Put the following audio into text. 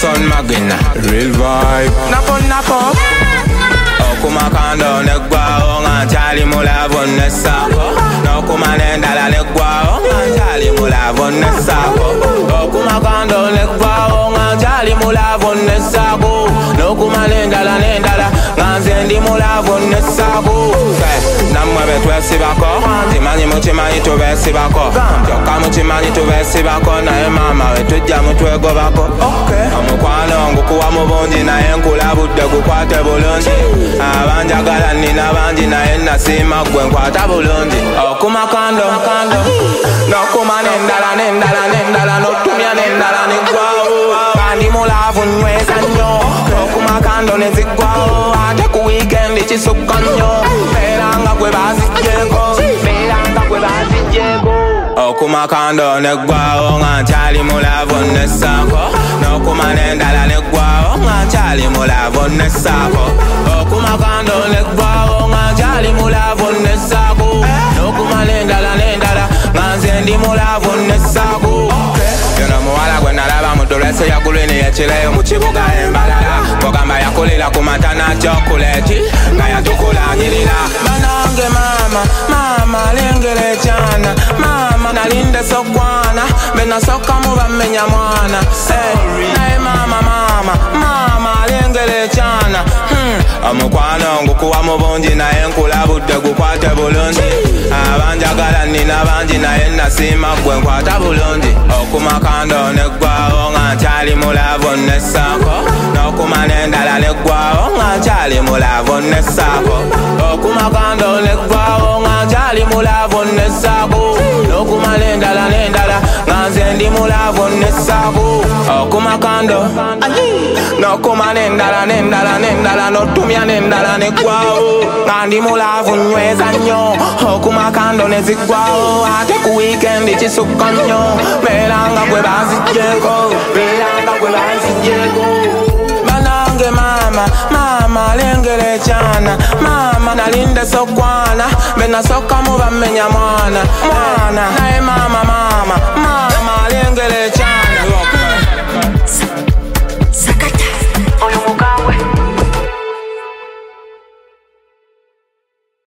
son magina, real vibe. Napo. Okuma kando negwao ngachali mulavo nesako. Nokuma nendala negwao ngachali mulavo nesako. Okuma kando negwao ngachali mulavo nesako. Nokuma nendala nganzendi mulavo nesako. Namwe betwesi bako, timanyi muchimanyi tubesi bako. Joka muchimanyi tubesi bako naye mama wetujja mutwego bako. Omukwano ngukuwa mubungi naye nkulabudde gukwate bulungi. Abanjagala nina bangi naye nasima gwe nkwata bulungi. Okuma kando nokuma nendala notumya nendala negwawo. Kandi mulavu nyweza nnyo. Okuma kando nezigwawo ate ku weekend kisukka nnyo. Beranga gwe bazijjeko. Okuma kando negwawo nganchali mulavu nesako. Nokuma nendala negwawo nganchali mulavu nesako. Okuma kando negwawo nganchali mulavu nesako. Nokuma nendala nganzendi mulavu nesako. Yono muwala gwe nalaba mu dress yakulini ekireyo mu kibuga Embalala. Bogamba yakulira ku matana chocolate nga yatukulanyirira. Banange mama lengere cyana. Mama nalinde sokwana bena soka mu bamenya mwana. Naye mama lengere cyana. Omukwano ngukuwa mubungi naye nkulabudde gukwate bulungi. Abanjagala nina bangi naye nasima gwe nkwata bulungi. Okuma kando negwawo nganchali mulavu nesako. Nokuma nendala negwawo nganchali mulavu nesako. Okuma kando negwawo nganchali mulavu nesako. Nokuma nendala nganzendi mulavu nesako. Okuma kando nokuma nendala notumya nendala negwawo. Kandi mulavu nyweza nnyo. Okuma kando nezigwawo ate ku weekend kisukka nnyo. Beranga gwe bazijjeko. Banange mama lengere cyana. Mama nalinde sokwana bena soka mu bamenya mwana. Naye mama